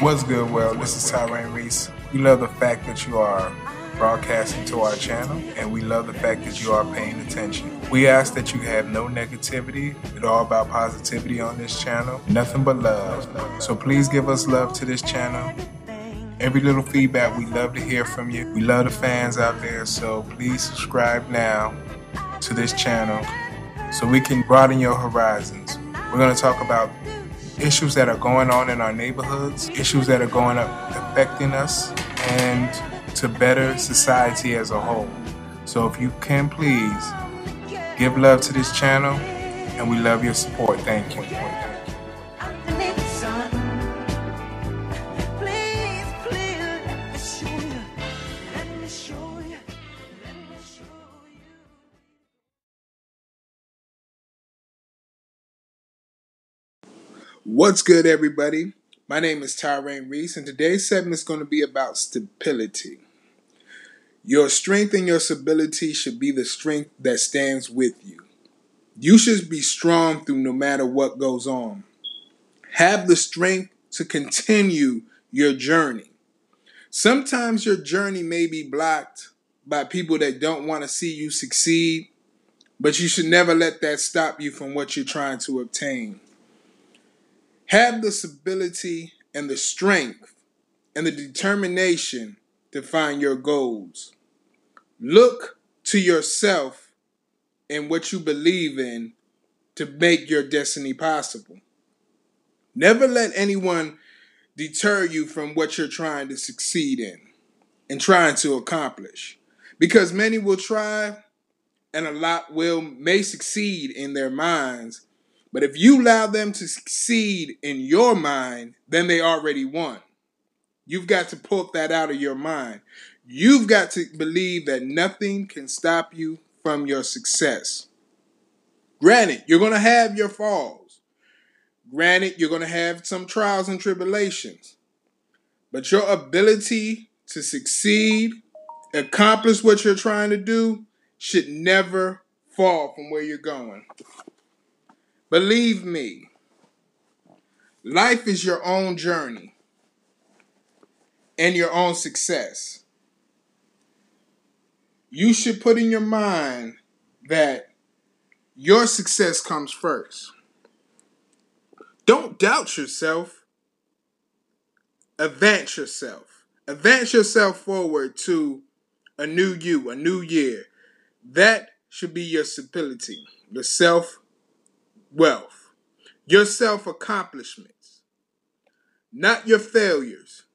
What's good, world? This is Tyrain Reese. We love the fact that you are broadcasting to our channel, and we love the fact that you are paying attention. We ask that you have no negativity. It's all about positivity on this channel. Nothing but love. So please give us love to this channel. Every little feedback, we love to hear from you. We love the fans out there, so please subscribe now to this channel so we can broaden your horizons. We're going to talk about issues that are going on in our neighborhoods, issues that are going up affecting us, and to better society as a whole. So if you can, please give love to this channel, and we love your support. Thank you. What's good, everybody? My name is Tyrain Reese, and today's segment is going to be about stability. Your strength and your stability should be the strength that stands with you. You should be strong through no matter what goes on. Have the strength to continue your journey. Sometimes your journey may be blocked by people that don't want to see you succeed, but you should never let that stop you from what you're trying to obtain. Have the stability and the strength and the determination to find your goals. Look to yourself and what you believe in to make your destiny possible. Never let anyone deter you from what you're trying to succeed in and trying to accomplish. Because many will try and a lot may succeed in their minds. But if you allow them to succeed in your mind, then they already won. You've got to pull that out of your mind. You've got to believe that nothing can stop you from your success. Granted, you're going to have your falls. Granted, you're going to have some trials and tribulations. But your ability to succeed, accomplish what you're trying to do, should never fall from where you're going. Believe me, life is your own journey and your own success. You should put in your mind that your success comes first. Don't doubt yourself. Advance yourself. Advance yourself forward to a new you, a new year. That should be your stability, your self-wealth, your self-accomplishments, not your failures.